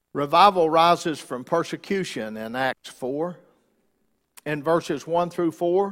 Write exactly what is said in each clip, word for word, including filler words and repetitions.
Revival rises from persecution in Acts four. In verses one through four,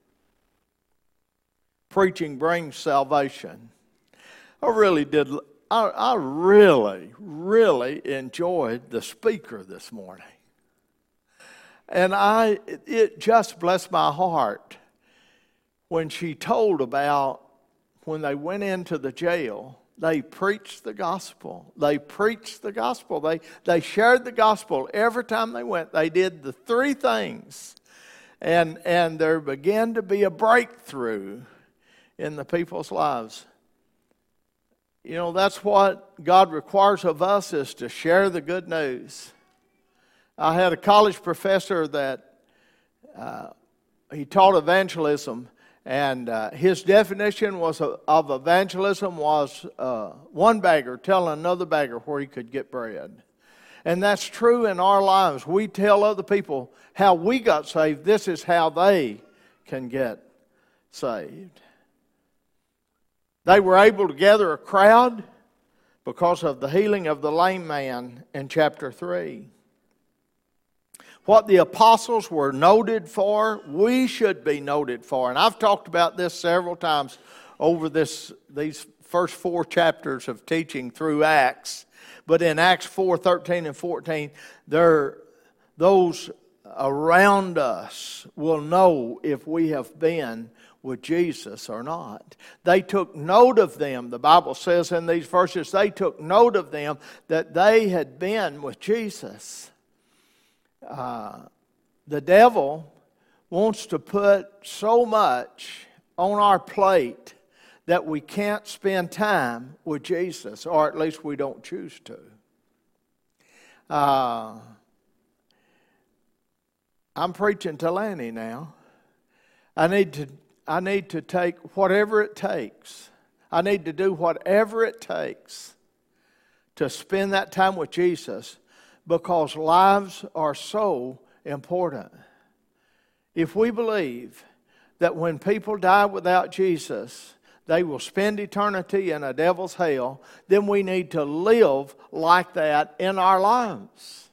preaching brings salvation. I really did, I, I really, really enjoyed the speaker this morning. And I, it just blessed my heart when she told about when they went into the jail. They preached the gospel. They preached the gospel. They, they shared the gospel every time they went. They did the three things. And, and there began to be a breakthrough in the people's lives. You know, that's what God requires of us, is to share the good news. I had a college professor that uh, he taught evangelism. And uh, his definition was uh, of evangelism was uh, one beggar telling another beggar where he could get bread. And that's true in our lives. We tell other people how we got saved. This is how they can get saved. They were able to gather a crowd because of the healing of the lame man in chapter three. What the apostles were noted for, we should be noted for. And I've talked about this several times over this these first four chapters of teaching through Acts. But in Acts four, thirteen and fourteen, there, those around us will know if we have been with Jesus or not. They took note of them. The Bible says in these verses, they took note of them that they had been with Jesus. Uh, the devil wants to put so much on our plate that we can't spend time with Jesus, or at least we don't choose to. Uh, I'm preaching to Lanny now. I need to, I need to take whatever it takes. I need to do whatever it takes to spend that time with Jesus, because lives are so important. If we believe that when people die without Jesus, they will spend eternity in a devil's hell, then we need to live like that in our lives.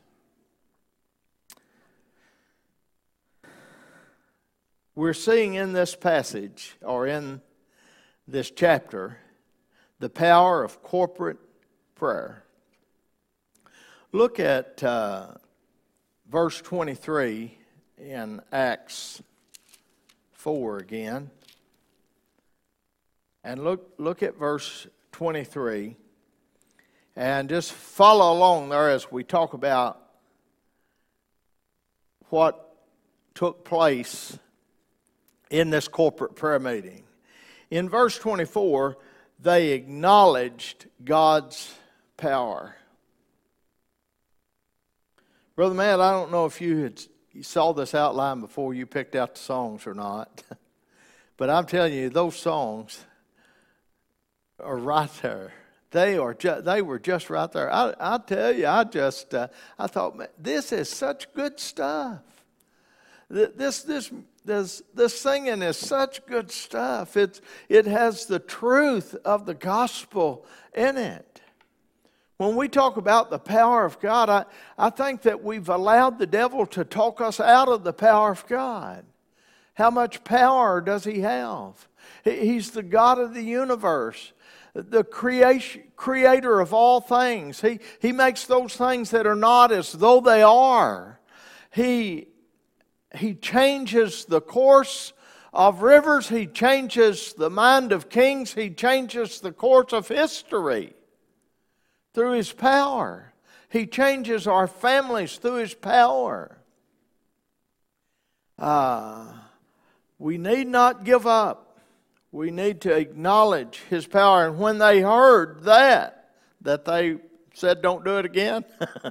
We're seeing in this passage, or in this chapter, the power of corporate prayer. Look at uh, verse twenty-three in Acts four again. And look, look at verse twenty-three. And just follow along there as we talk about what took place in this corporate prayer meeting. In verse twenty-four, they acknowledged God's power. Brother Matt, I don't know if you had you saw this outline before you picked out the songs or not. But I'm telling you, those songs are right there. They are ju- they were just right there. I, I tell you, I just uh, I thought, man, this is such good stuff. This this this this singing is such good stuff. It's it has the truth of the gospel in it. When we talk about the power of God, I, I think that we've allowed the devil to talk us out of the power of God. How much power does he have? He's the God of the universe, the creation, creator of all things. He, he makes those things that are not as though they are. He, he changes the course of rivers. He changes the mind of kings. He changes the course of history through his power. He changes our families through his power. Uh, we need not give up. We need to acknowledge his power. And when they heard that, that they said, don't do it again.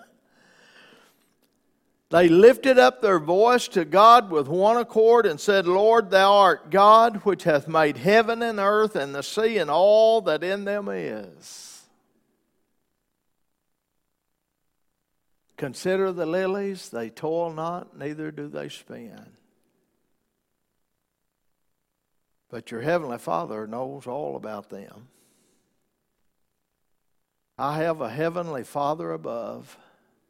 They lifted up their voice to God with one accord and said, Lord, thou art God, which hath made heaven and earth and the sea and all that in them is. Consider the lilies, they toil not, neither do they spin. But your heavenly Father knows all about them. I have a heavenly Father above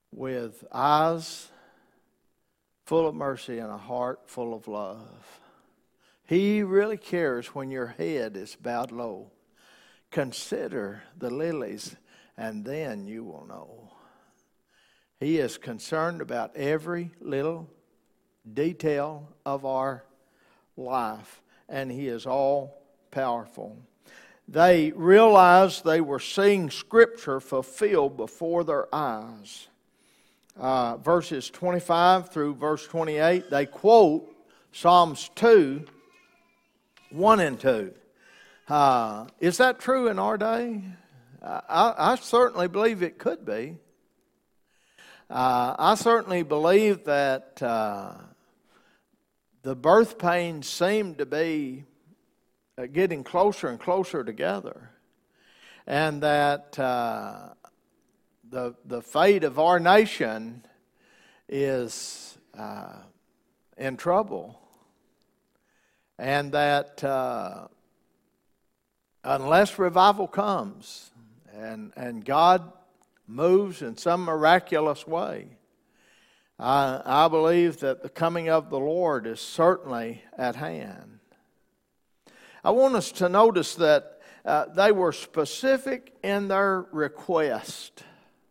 with eyes full of mercy and a heart full of love. He really cares when your head is bowed low. Consider the lilies, and then you will know. He is concerned about every little detail of our life, and He is all powerful. They realized they were seeing Scripture fulfilled before their eyes. Uh, verses twenty-five through verse twenty-eight, they quote Psalms two, one and two. Uh, is that true in our day? I, I certainly believe it could be. Uh, I certainly believe that uh, the birth pains seem to be getting closer and closer together, and that uh, the the fate of our nation is uh, in trouble, and that uh, unless revival comes and and God moves in some miraculous way, I, I believe that the coming of the Lord is certainly at hand. I want us to notice that uh, they were specific in their request.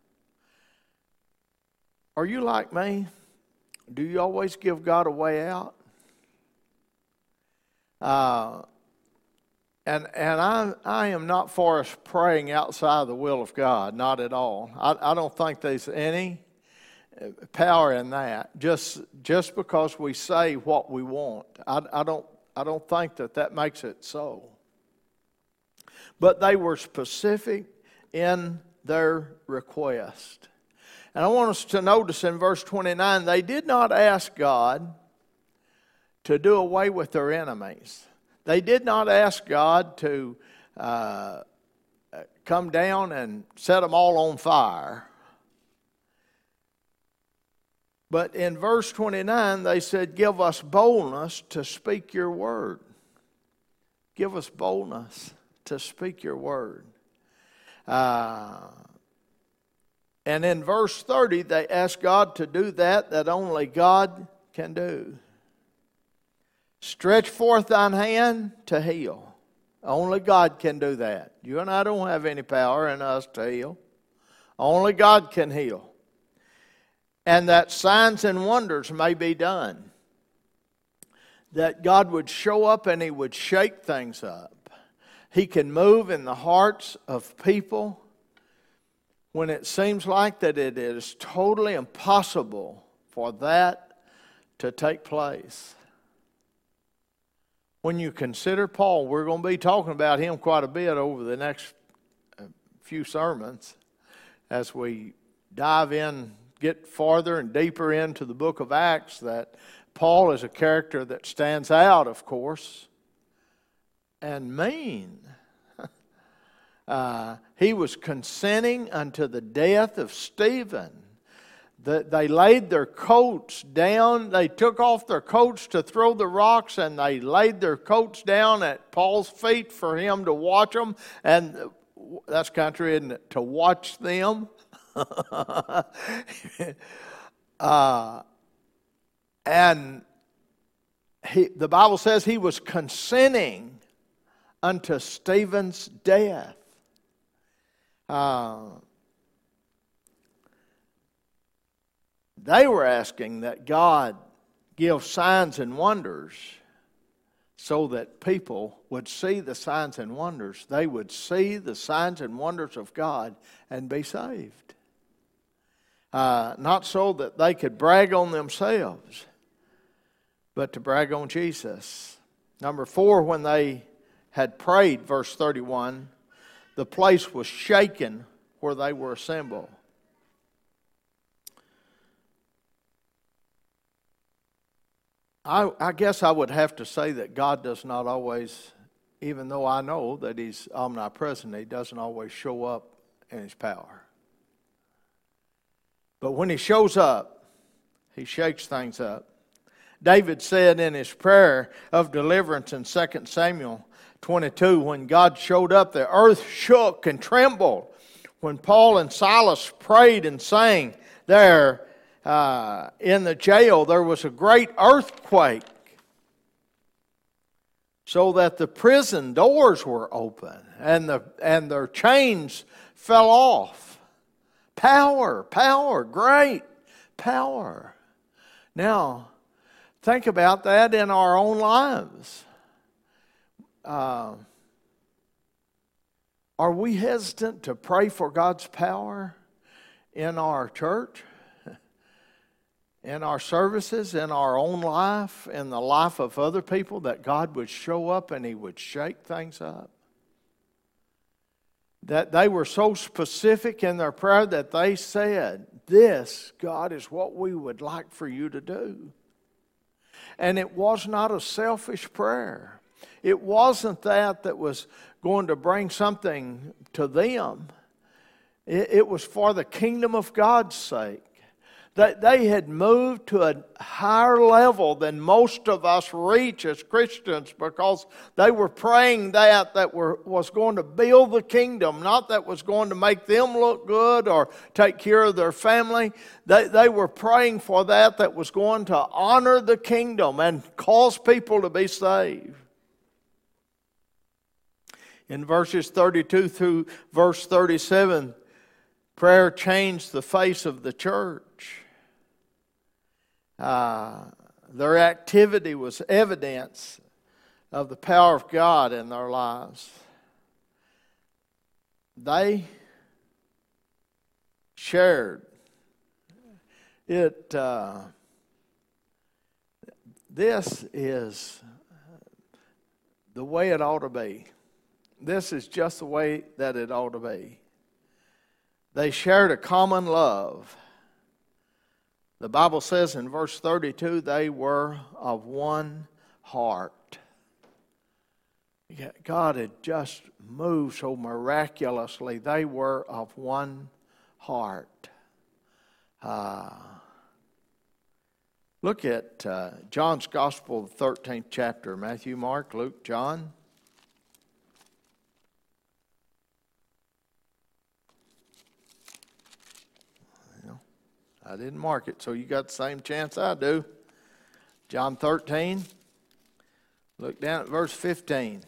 Are you like me? Do you always give God a way out? Uh, and and I I am not for us praying outside the will of God, not at all. I, I don't think there's any power in that. Just just because we say what we want, I, I don't I don't think that that makes it so. But they were specific in their request. And I want us to notice in verse twenty-nine, they did not ask God to do away with their enemies. They did not ask God to uh, come down and set them all on fire. But in verse twenty-nine, they said, give us boldness to speak your word. Give us boldness to speak your word. Uh, and in verse thirty, they asked God to do that that only God can do. Stretch forth thine hand to heal. Only God can do that. You and I don't have any power in us to heal. Only God can heal. And that signs and wonders may be done. That God would show up and He would shake things up. He can move in the hearts of people when it seems like that it is totally impossible for that to take place. When you consider Paul, we're going to be talking about him quite a bit over the next few sermons as we dive in, get farther and deeper into the book of Acts, that Paul is a character that stands out, of course, and mean. uh, he was consenting unto the death of Stephen. That they laid their coats down. They took off their coats to throw the rocks, and they laid their coats down at Paul's feet for him to watch them. And that's country, isn't it? To watch them. uh, and he, the Bible says he was consenting unto Stephen's death. Uh, They were asking that God give signs and wonders so that people would see the signs and wonders. They would see the signs and wonders of God and be saved. Uh, not so that they could brag on themselves, but to brag on Jesus. Number four, when they had prayed, verse thirty-one, the place was shaken where they were assembled. I, I guess I would have to say that God does not always, even though I know that He's omnipresent, He doesn't always show up in His power. But when He shows up, He shakes things up. David said in his prayer of deliverance in Second Samuel twenty-two, when God showed up, the earth shook and trembled. When Paul and Silas prayed and sang, there uh, in the jail, there was a great earthquake, so that the prison doors were open and the and their chains fell off. Power, power, great power. Now, think about that in our own lives. Uh, are we hesitant to pray for God's power in our church, in our services, in our own life, in the life of other people, that God would show up and He would shake things up? That they were so specific in their prayer that they said, "This, God, is what we would like for you to do." And it was not a selfish prayer. It wasn't that that was going to bring something to them. It, it was for the kingdom of God's sake. That they had moved to a higher level than most of us reach as Christians, because they were praying that that were, was going to build the kingdom, not that was going to make them look good or take care of their family. They, they were praying for that that was going to honor the kingdom and cause people to be saved. In verses thirty-two through verse thirty-seven, prayer changed the face of the church. Uh, their activity was evidence of the power of God in their lives. They shared it. Uh, this is the way it ought to be. This is just the way that it ought to be. They shared a common love. The Bible says in verse thirty-two, they were of one heart. God had just moved so miraculously. They were of one heart. Uh, look at uh, John's Gospel, the thirteenth chapter. Matthew, Mark, Luke, John. I didn't mark it, so you got the same chance I do. John thirteen. Look down at verse fifteen.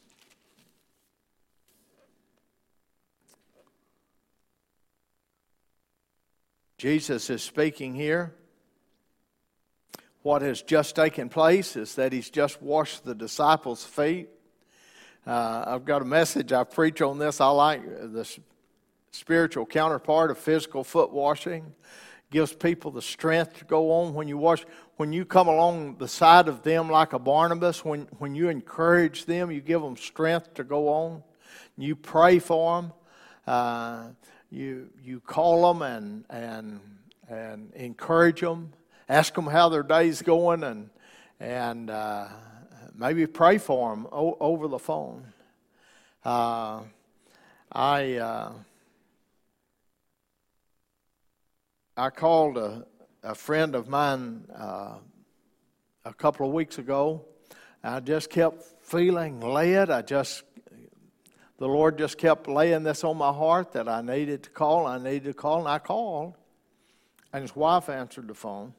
Jesus is speaking here. What has just taken place is that He's just washed the disciples' feet. Uh, I've got a message I preach on this. I like the spiritual counterpart of physical foot washing. Gives people the strength to go on. When you wash, when you come along the side of them like a Barnabas, when, when you encourage them, you give them strength to go on. You pray for them. Uh, you you call them and and and encourage them. Ask them how their day's going, and and uh, maybe pray for them o- over the phone. Uh, I. Uh, I called a, a friend of mine uh, a couple of weeks ago. I just kept feeling led. I just, the Lord just kept laying this on my heart that I needed to call. I needed to call, and I called. And his wife answered the phone.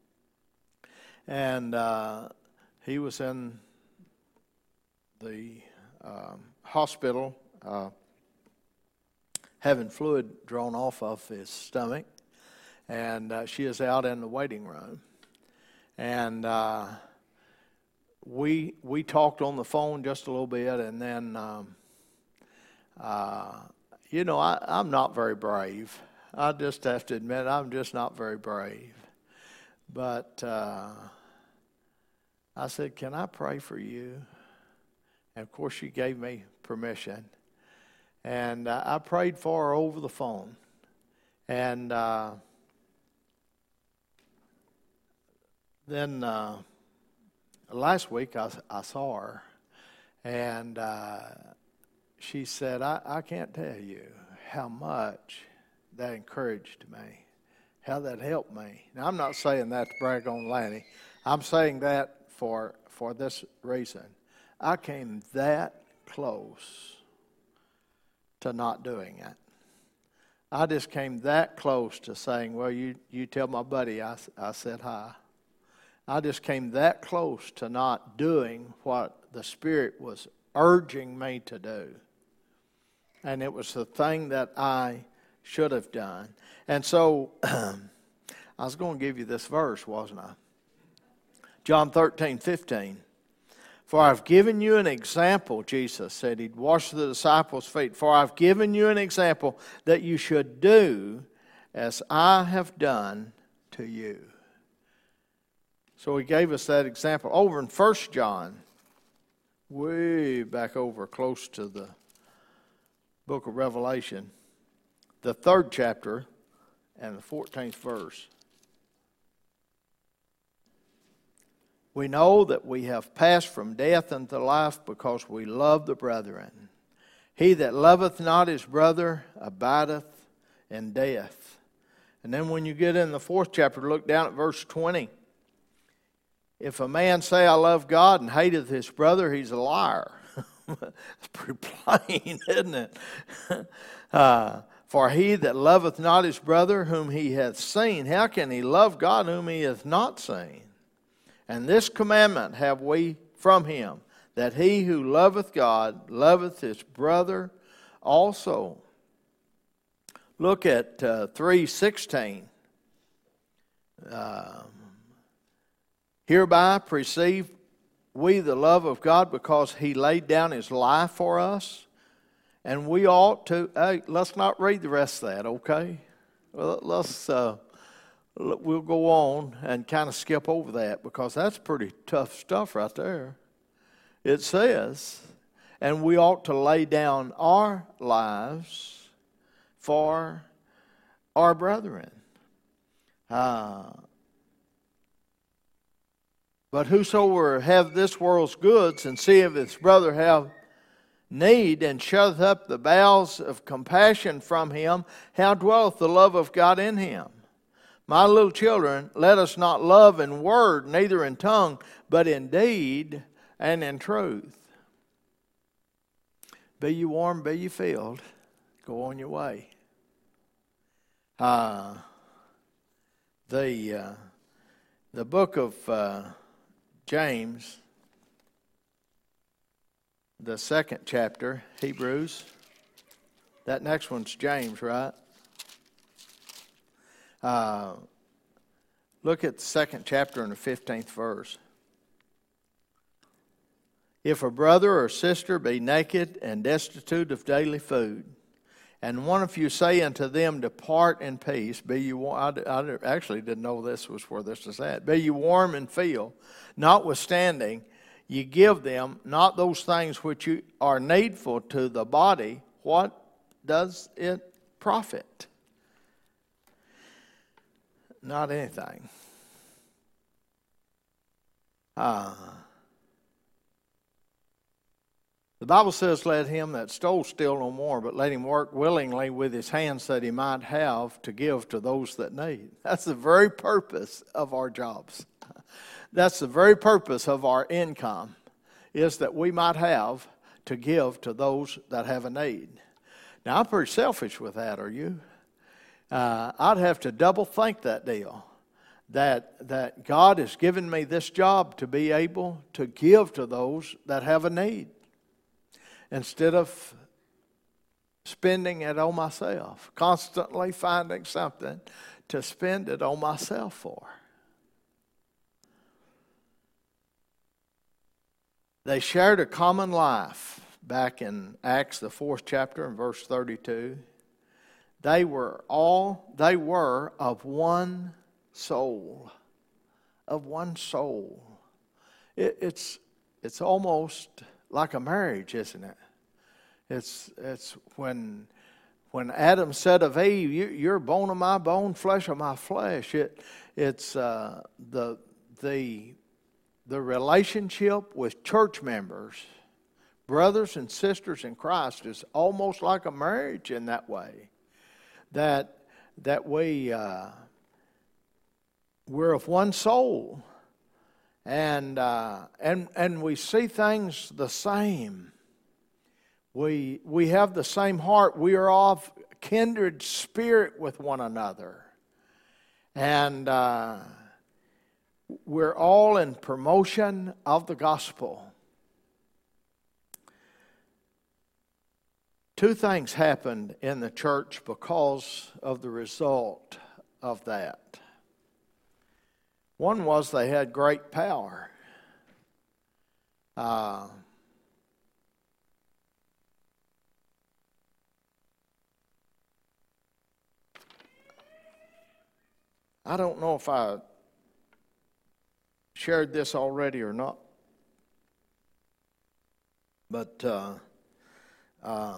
And uh, he was in the um, hospital uh, having fluid drawn off of his stomach. And uh, she is out in the waiting room. And uh, we we talked on the phone just a little bit, and then, um, uh, you know, I, I'm not very brave. I just have to admit, I'm just not very brave. But uh, I said, "Can I pray for you?" And of course, she gave me permission. And uh, I prayed for her over the phone. And uh, then uh, last week I, I saw her, and uh, she said, I, I can't tell you how much that encouraged me, how that helped me. Now, I'm not saying that to brag on Lanny. I'm saying that for for this reason. I came that close to not doing it. I just came that close to saying, well, you, you tell my buddy I, I said hi. I just came that close to not doing what the Spirit was urging me to do. And it was the thing that I should have done. And so I was going to give you this verse, wasn't I? John thirteen fifteen. For I've given you an example, Jesus said. He'd wash the disciples' feet. For I've given you an example that you should do as I have done to you. So he gave us that example. Over in First John, way back over close to the book of Revelation, the third chapter and the fourteenth verse. We know that we have passed from death unto life because we love the brethren. He that loveth not his brother abideth in death. And then when you get in the fourth chapter, look down at verse twenty. If a man say, I love God, and hateth his brother, he's a liar. It's pretty plain, isn't it? uh, For he that loveth not his brother whom he hath seen, how can he love God whom he hath not seen? And this commandment have we from him, that he who loveth God loveth his brother also. Look at uh, three sixteen. Um, Hereby perceive we the love of God, because he laid down his life for us. And we ought to, hey, let's not read the rest of that, okay? Well, let's, uh, we'll go on and kind of skip over that, because that's pretty tough stuff right there. It says, and we ought to lay down our lives for our brethren. Uh, But whosoever have this world's goods, and seeth his brother have need, and shutteth up the bowels of compassion from him, how dwelleth the love of God in him? My little children, let us not love in word, neither in tongue, but in deed and in truth. Be you warm, be you filled. Go on your way. Uh, the, uh, the book of... Uh, James, the second chapter, Hebrews. That next one's James, right? Uh, look at the second chapter and the fifteenth verse. If a brother or sister be naked and destitute of daily food, and one of you say unto them, depart in peace, be you warm. I, I actually didn't know this was where this is at. Be you warm and filled. Notwithstanding, ye give them not those things which you are needful to the body. What does it profit? Not anything. Ah. Uh, The Bible says, let him that stole steal no more, but let him work willingly with his hands that he might have to give to those that need. That's the very purpose of our jobs. That's the very purpose of our income, is that we might have to give to those that have a need. Now, I'm pretty selfish with that, are you? Uh, I'd have to double think that deal. That, that God has given me this job to be able to give to those that have a need, instead of spending it on myself, constantly finding something to spend it on myself for. They shared a common life back in Acts, the fourth chapter, and verse thirty-two. They were all, they were of one soul, of one soul. It, it's, it's almost like a marriage, isn't it? It's it's when when Adam said of Eve, you, "You're bone of my bone, flesh of my flesh." It it's uh, the the the relationship with church members, brothers and sisters in Christ, is almost like a marriage in that way. That that we uh, we're of one soul. And uh, and and we see things the same. We we have the same heart. We are of kindred spirit with one another. And uh, we're all in promotion of the gospel. Two things happened in the church because of the result of that. One was they had great power. Uh, I don't know if I shared this already or not, but uh, uh,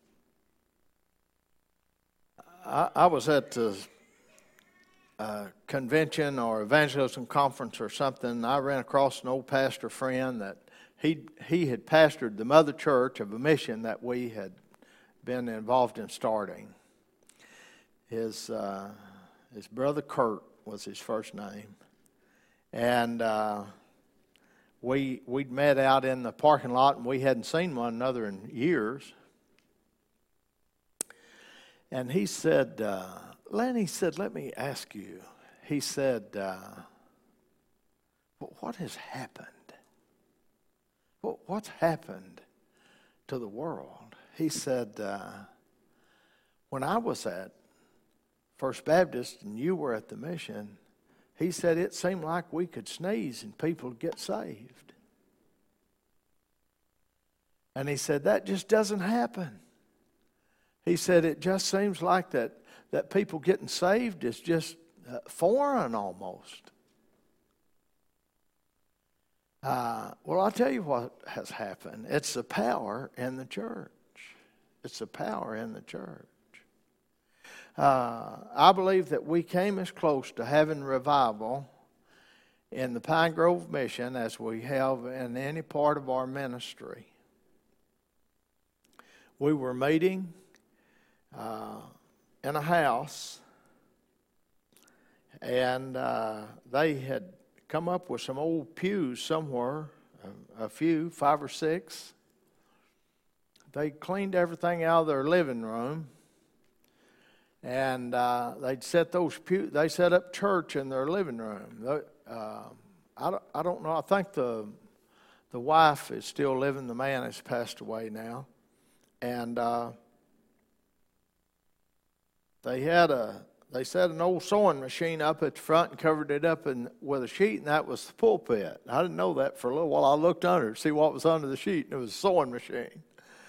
I, I was at the uh, convention or evangelism conference or something. I ran across an old pastor friend that he he had pastored the mother church of a mission that we had been involved in starting. His uh, his brother Kurt was his first name, and uh, we we'd met out in the parking lot, and we hadn't seen one another in years. And he said, uh, Lenny said, let me ask you. He said, uh, what has happened? What's happened to the world? He said, uh, when I was at First Baptist and you were at the mission, he said it seemed like we could sneeze and people would get saved. And he said, that just doesn't happen. He said, it just seems like that, that people getting saved is just uh, foreign almost. Uh, well, I'll tell you what has happened. It's the power in the church. It's the power in the church. Uh, I believe that we came as close to having revival in the Pine Grove Mission as we have in any part of our ministry. We were meeting Uh, in a house, and uh, they had come up with some old pews somewhere, a, a few, five or six. They cleaned everything out of their living room, and uh, they'd set those pews. They set up church in their living room. They, uh, I don't, I don't know. I think the the wife is still living. The man has passed away now, and. Uh, They had a, they set an old sewing machine up at the front and covered it up in, with a sheet, and that was the pulpit. I didn't know that for a little while. I looked under to see what was under the sheet, and it was a sewing machine.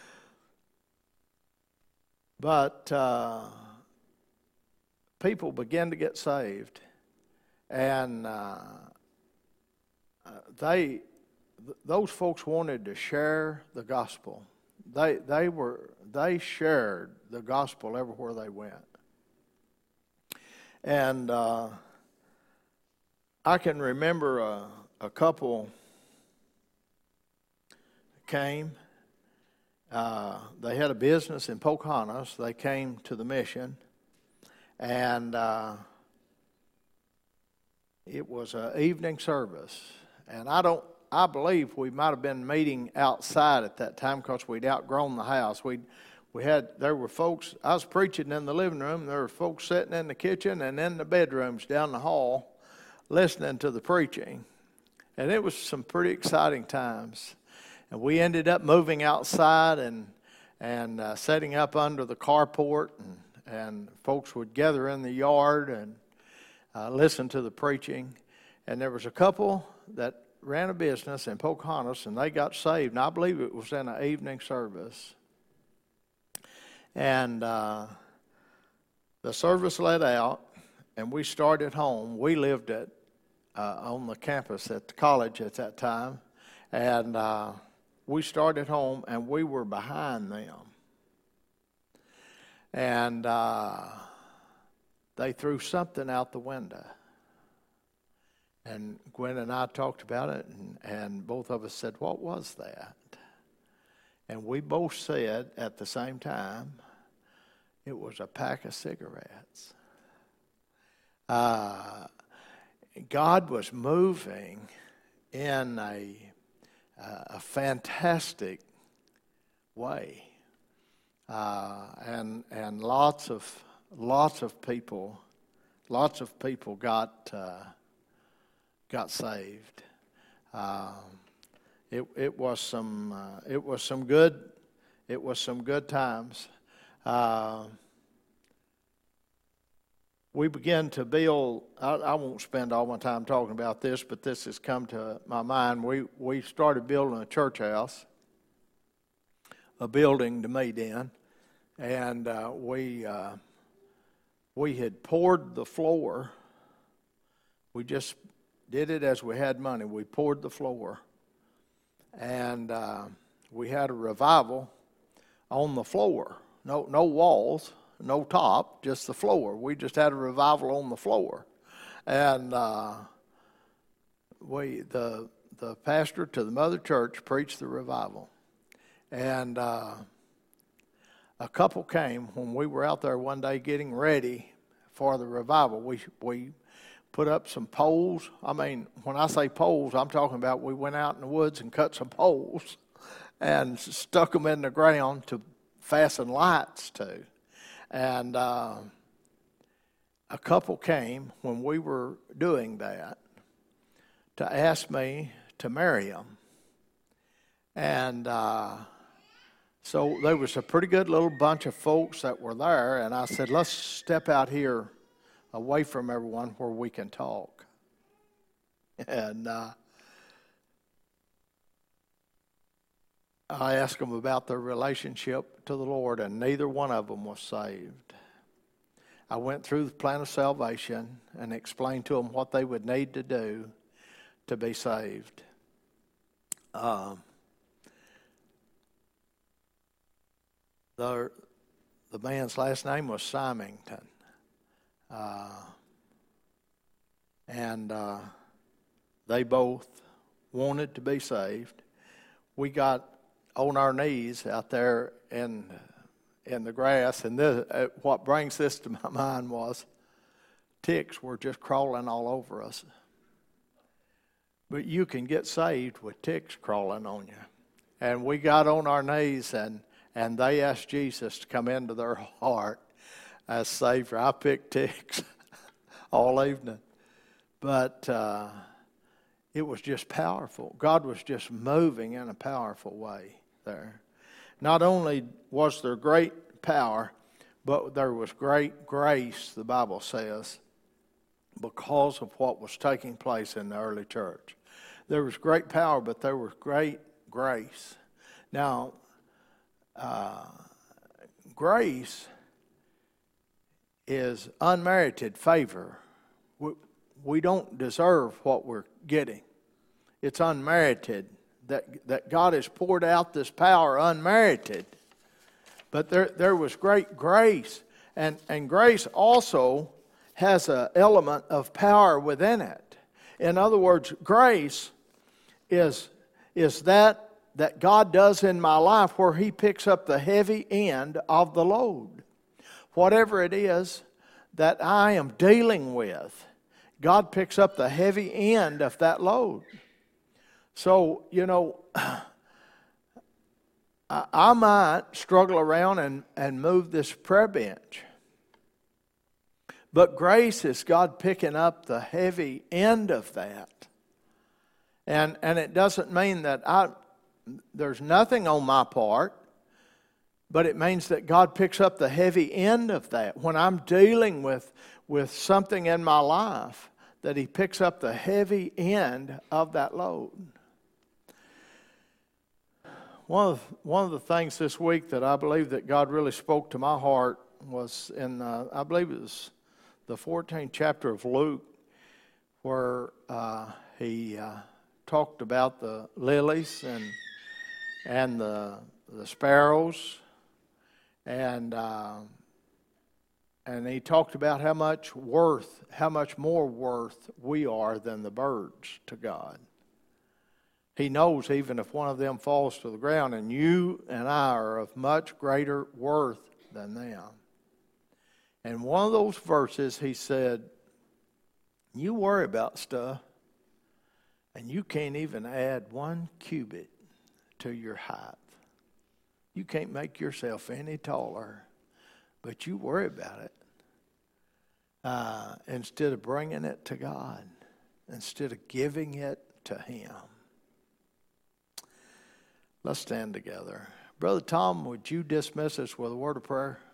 But uh, people began to get saved, and uh, they, those folks wanted to share the gospel. They they were they shared the gospel everywhere they went. And uh, I can remember a, a couple came. Uh, they had a business in Pocahontas. They came to the mission, and uh, it was an evening service. And I don't. I believe we might have been meeting outside at that time because we'd outgrown the house. We'd We had, there were folks, I was preaching in the living room, there were folks sitting in the kitchen and in the bedrooms down the hall listening to the preaching. And it was some pretty exciting times. And we ended up moving outside and and uh, setting up under the carport, and, and folks would gather in the yard and uh, listen to the preaching. And there was a couple that ran a business in Pocahontas, and they got saved. And I believe it was in an evening service. And uh, the service let out, and we started home. We lived at uh, on the campus at the college at that time, and uh, we started home, and we were behind them. And uh, they threw something out the window. And Gwen and I talked about it, and, and both of us said, what was that? And we both said at the same time, it was a pack of cigarettes. Uh, God was moving in a, uh, a fantastic way. uh, and and lots of lots of people, lots of people got uh, got saved. Uh, it it was some uh, it was some good it was some good times. Uh, we began to build. I, I won't spend all my time talking about this, but this has come to my mind. We we started building a church house, a building to meet in, and uh, we uh, we had poured the floor. We just did it as we had money. We poured the floor, and uh, we had a revival on the floor. No no walls. No top, just the floor. We just had a revival on the floor, and uh, we the the pastor to the mother church preached the revival, and uh, a couple came when we were out there one day getting ready for the revival. We we put up some poles. I mean, when I say poles, I'm talking about we went out in the woods and cut some poles and stuck them in the ground to fasten lights to. And uh, a couple came when we were doing that to ask me to marry them. And uh, so there was a pretty good little bunch of folks that were there. And I said, let's step out here away from everyone where we can talk. And uh, I asked them about their relationship to the Lord, and neither one of them was saved. I went through the plan of salvation and explained to them what they would need to do to be saved. Um, the, the man's last name was Symington. Uh, and uh, they both wanted to be saved. We got on our knees out there in in the grass, and this, uh, what brings this to my mind was ticks were just crawling all over us. But you can get saved with ticks crawling on you. And we got on our knees, and and they asked Jesus to come into their heart as Savior. I picked ticks all evening, but uh, it was just powerful. God was just moving in a powerful way there. Not only was there great power, but there was great grace, the Bible says, because of what was taking place in the early church. There was great power, but there was great grace. Now, uh, grace is unmerited favor. We, we don't deserve what we're getting. It's unmerited. That, that God has poured out this power unmerited. But there, there was great grace. And, and grace also has an element of power within it. In other words, grace is, is that that God does in my life where He picks up the heavy end of the load. Whatever it is that I am dealing with, God picks up the heavy end of that load. So, you know, I, I might struggle around and, and move this prayer bench. But grace is God picking up the heavy end of that. And and it doesn't mean that I there's nothing on my part, but it means that God picks up the heavy end of that. When I'm dealing with, with something in my life, that He picks up the heavy end of that load. One of, one of the things this week that I believe that God really spoke to my heart was in, uh, I believe it was the fourteenth chapter of Luke, where uh, He uh, talked about the lilies and and the the sparrows, and uh, and He talked about how much worth, how much more worth we are than the birds to God. He knows even if one of them falls to the ground, and you and I are of much greater worth than them. And one of those verses, He said, you worry about stuff, and you can't even add one cubit to your height. You can't make yourself any taller, but you worry about it uh, instead of bringing it to God, instead of giving it to Him. Let's stand together. Brother Tom, would you dismiss us with a word of prayer?